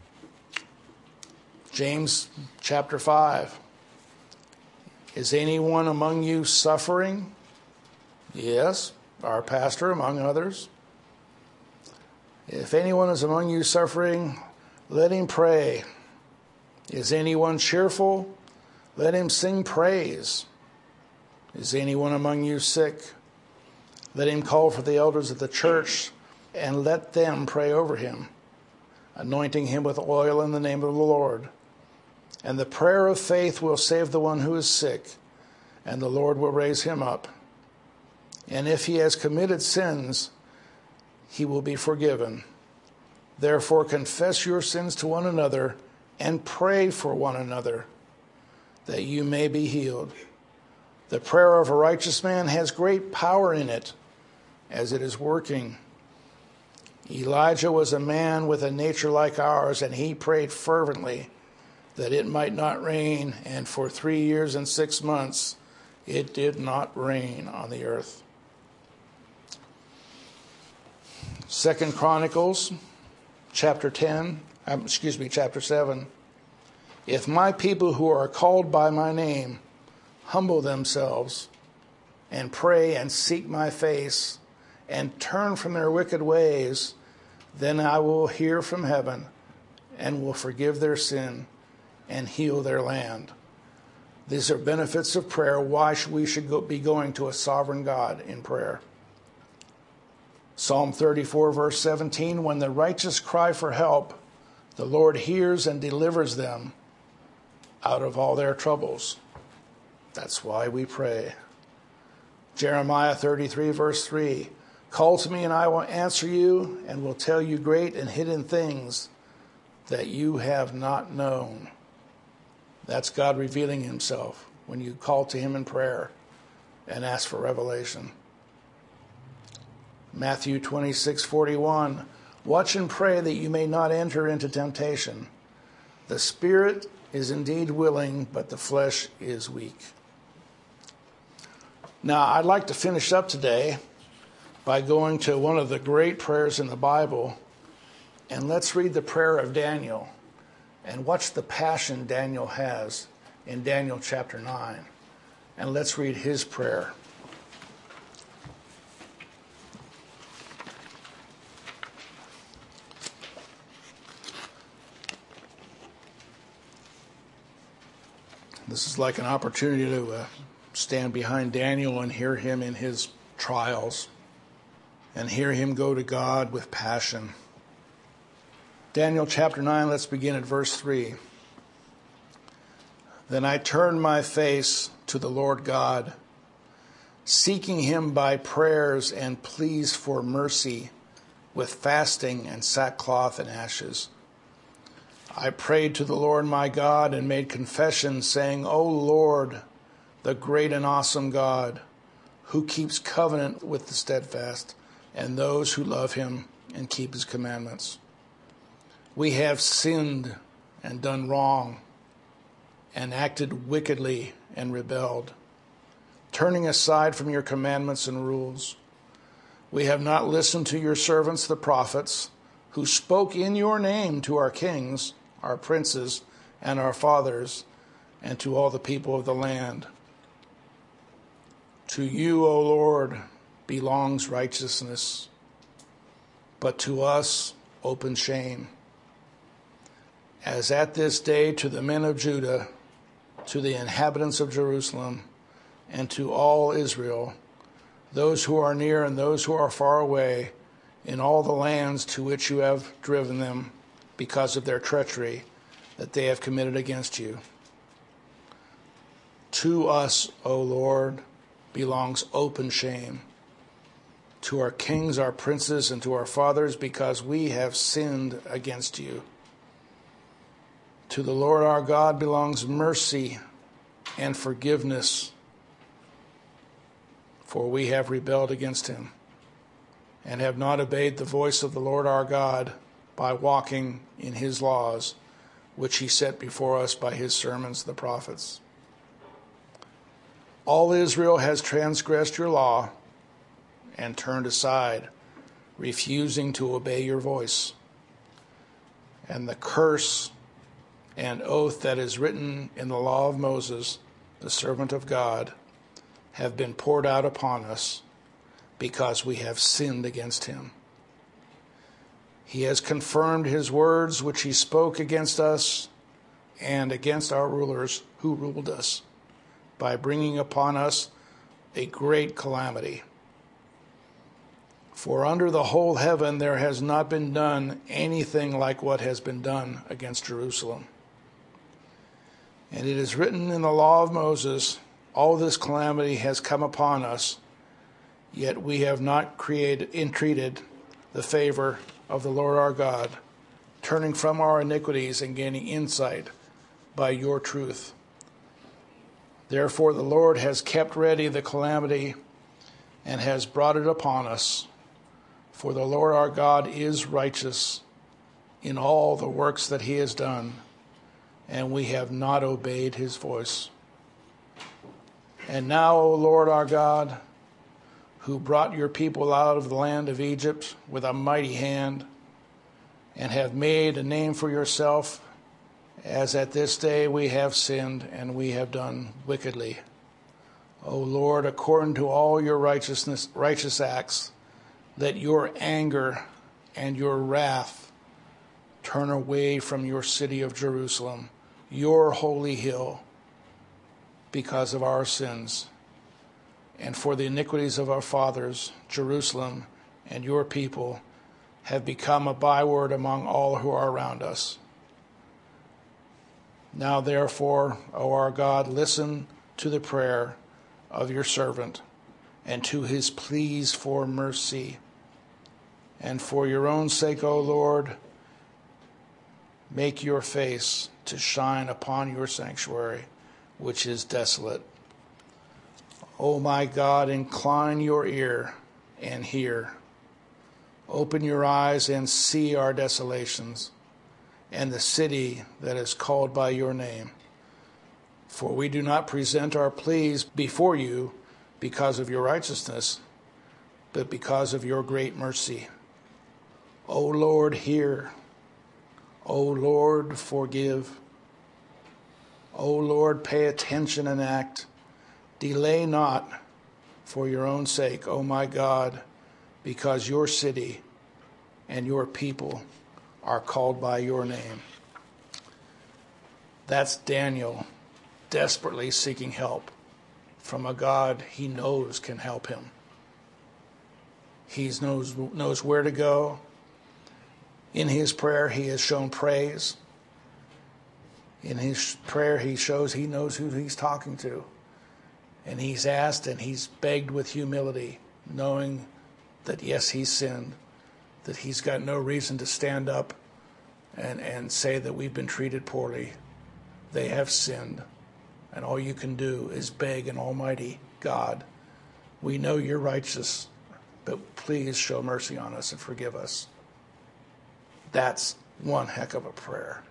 James chapter 5. "Is anyone among you suffering?" Yes, our pastor among others. "If anyone is among you suffering, let him pray. Is anyone cheerful? Let him sing praise. Is anyone among you sick? Let him call for the elders of the church, and let them pray over him, anointing him with oil in the name of the Lord. And the prayer of faith will save the one who is sick, and the Lord will raise him up. And if he has committed sins, he will be forgiven. Therefore confess your sins to one another, and pray for one another, that you may be healed. The prayer of a righteous man has great power in it, as it is working. Elijah was a man with a nature like ours, and he prayed fervently that it might not rain, and for 3 years and 6 months it did not rain on the earth." 2 Chronicles chapter 7. "If my people who are called by my name humble themselves and pray and seek my face and turn from their wicked ways, Then I will hear from heaven and will forgive their sin and heal their land. These are benefits of prayer. Why we should be going to a sovereign God in prayer. Psalm 34, verse 17, when the righteous cry for help, the Lord hears and delivers them out of all their troubles. That's why we pray. Jeremiah 33, verse 3, call to me and I will answer you and will tell you great and hidden things that you have not known. That's God revealing himself when you call to him in prayer and ask for revelation. Matthew 26:41, watch and pray that you may not enter into temptation. The spirit is indeed willing, but the flesh is weak. Now, I'd like to finish up today by going to one of the great prayers in the Bible, and let's read the prayer of Daniel and watch the passion Daniel has in Daniel chapter 9. And let's read his prayer. This is like an opportunity to stand behind Daniel and hear him in his trials and hear him go to God with passion. Daniel chapter 9, let's begin at verse 3. Then I turned my face to the Lord God, seeking him by prayers and pleas for mercy with fasting and sackcloth and ashes. I prayed to the Lord my God and made confession, saying, O Lord, the great and awesome God, who keeps covenant with the steadfast and those who love him and keep his commandments. We have sinned and done wrong and acted wickedly and rebelled, turning aside from your commandments and rules. We have not listened to your servants, the prophets, who spoke in your name to our kings, our princes, and our fathers, and to all the people of the land. To you, O Lord, belongs righteousness, but to us open shame. As at this day to the men of Judah, to the inhabitants of Jerusalem, and to all Israel, those who are near and those who are far away, in all the lands to which you have driven them, because of their treachery that they have committed against you. To us, O Lord, belongs open shame, to our kings, our princes, and to our fathers, because we have sinned against you. To the Lord our God belongs mercy and forgiveness, for we have rebelled against him and have not obeyed the voice of the Lord our God by walking in his laws, which he set before us by his sermons, the prophets. All Israel has transgressed your law and turned aside, refusing to obey your voice. And the curse and oath that is written in the law of Moses, the servant of God, have been poured out upon us because we have sinned against him. He has confirmed his words which he spoke against us and against our rulers who ruled us, by bringing upon us a great calamity. For under the whole heaven there has not been done anything like what has been done against Jerusalem. And it is written in the law of Moses, all this calamity has come upon us, yet we have not entreated the favor of the Lord our God, turning from our iniquities and gaining insight by your truth. Therefore the Lord has kept ready the calamity and has brought it upon us. For the Lord our God is righteous in all the works that he has done, and we have not obeyed his voice. And now, O Lord our God, who brought your people out of the land of Egypt with a mighty hand, and have made a name for yourself, as at this day we have sinned and we have done wickedly. O Lord, according to all your righteous acts, let your anger and your wrath turn away from your city of Jerusalem, your holy hill, because of our sins. And for the iniquities of our fathers, Jerusalem and your people have become a byword among all who are around us. Now therefore, O our God, listen to the prayer of your servant and to his pleas for mercy. And for your own sake, O Lord, make your face to shine upon your sanctuary, which is desolate. O my God, incline your ear and hear. Open your eyes and see our desolations and the city that is called by your name. For we do not present our pleas before you because of your righteousness, but because of your great mercy. O Lord, hear. O Lord, forgive. O Lord, pay attention and act. Delay not for your own sake, O my God, because your city and your people are called by your name. That's Daniel desperately seeking help from a God he knows can help him. He knows where to go. In his prayer, he has shown praise. In his prayer, he shows he knows who he's talking to. And he's asked and he's begged with humility, knowing that, yes, he's sinned, that he's got no reason to stand up and say that we've been treated poorly. They have sinned. And all you can do is beg an almighty God, we know you're righteous, but please show mercy on us and forgive us. That's one heck of a prayer.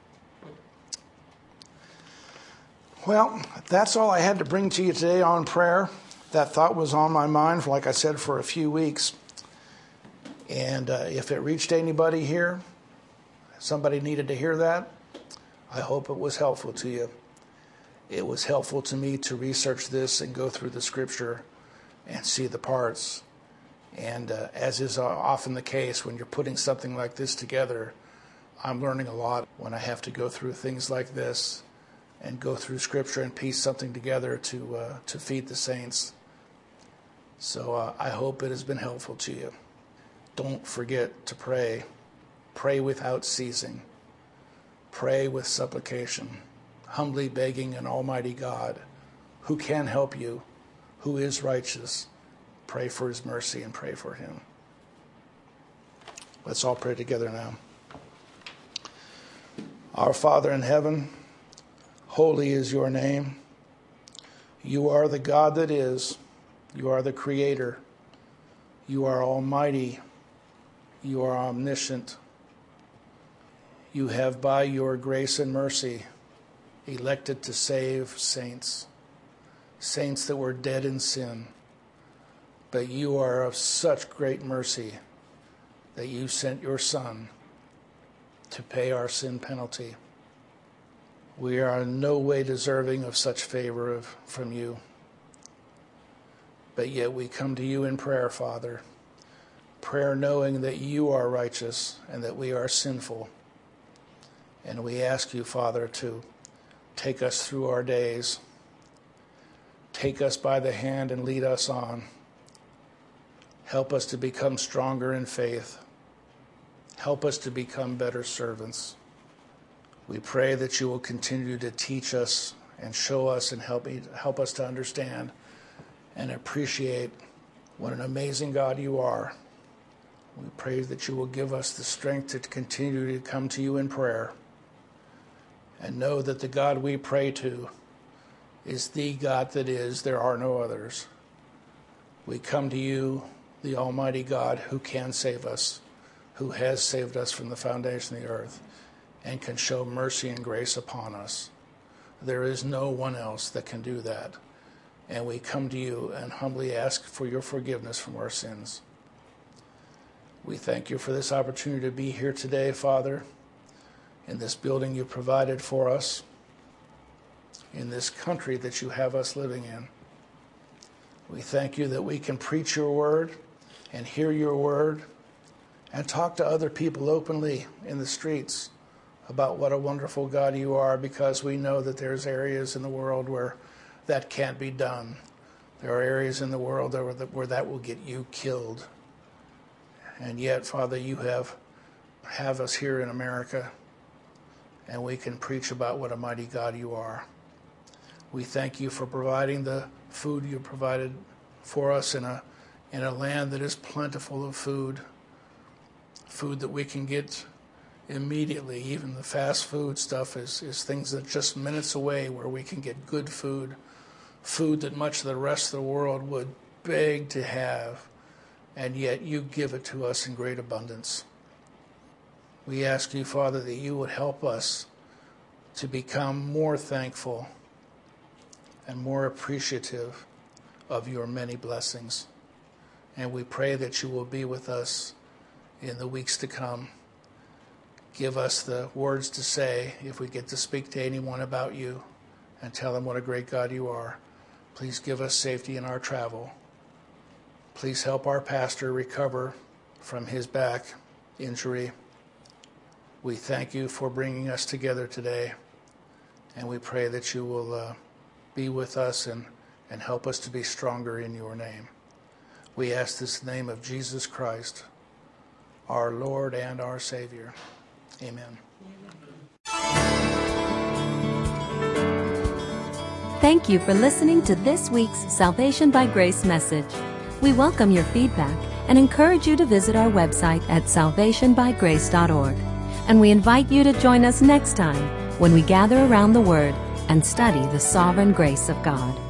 Well, that's all I had to bring to you today on prayer. That thought was on my mind, like I said, for a few weeks. And if it reached anybody here, somebody needed to hear that, I hope it was helpful to you. It was helpful to me to research this and go through the scripture and see the parts. And as is often the case when you're putting something like this together, I'm learning a lot when I have to go through things like this and go through scripture and piece something together to feed the saints. So I hope it has been helpful to you. Don't forget to pray. Pray without ceasing. Pray with supplication, humbly begging an almighty God who can help you, who is righteous. Pray for his mercy and pray for him. Let's all pray together now. Our Father in heaven, holy is your name. You are the God that is. You are the Creator. You are almighty. You are omniscient. You have, by your grace and mercy, elected to save saints, saints that were dead in sin. But you are of such great mercy that you sent your Son to pay our sin penalty. We are in no way deserving of such favor from you. But yet we come to you in prayer, Father. Prayer knowing that you are righteous and that we are sinful. And we ask you, Father, to take us through our days. Take us by the hand and lead us on. Help us to become stronger in faith. Help us to become better servants. We pray that you will continue to teach us and show us and help us to understand and appreciate what an amazing God you are. We pray that you will give us the strength to continue to come to you in prayer and know that the God we pray to is the God that is. There are no others. We come to you, the Almighty God, who can save us, who has saved us from the foundation of the earth, and can show mercy and grace upon us. There is no one else that can do that. And we come to you and humbly ask for your forgiveness from our sins. We thank you for this opportunity to be here today, Father, in this building you provided for us, in this country that you have us living in. We thank you that we can preach your word and hear your word and talk to other people openly in the streets about what a wonderful God you are, because we know that there's areas in the world where that can't be done. There are areas in the world where that will get you killed. And yet, Father, you have us here in America, and we can preach about what a mighty God you are. We thank you for providing the food you provided for us in a land that is plentiful of food that we can get immediately. Even the fast food stuff is things that just minutes away, where we can get good food that much of the rest of the world would beg to have, and yet you give it to us in great abundance. We ask you, Father, that you would help us to become more thankful and more appreciative of your many blessings. And we pray that you will be with us in the weeks to come. Give us the words to say if we get to speak to anyone about you and tell them what a great God you are. Please give us safety in our travel. Please help our pastor recover from his back injury. We thank you for bringing us together today, and we pray that you will be with us and help us to be stronger in your name. We ask this in the name of Jesus Christ, our Lord and our Savior. Amen. Thank you for listening to this week's Salvation by Grace message. We welcome your feedback and encourage you to visit our website at salvationbygrace.org. And we invite you to join us next time when we gather around the Word and study the sovereign grace of God.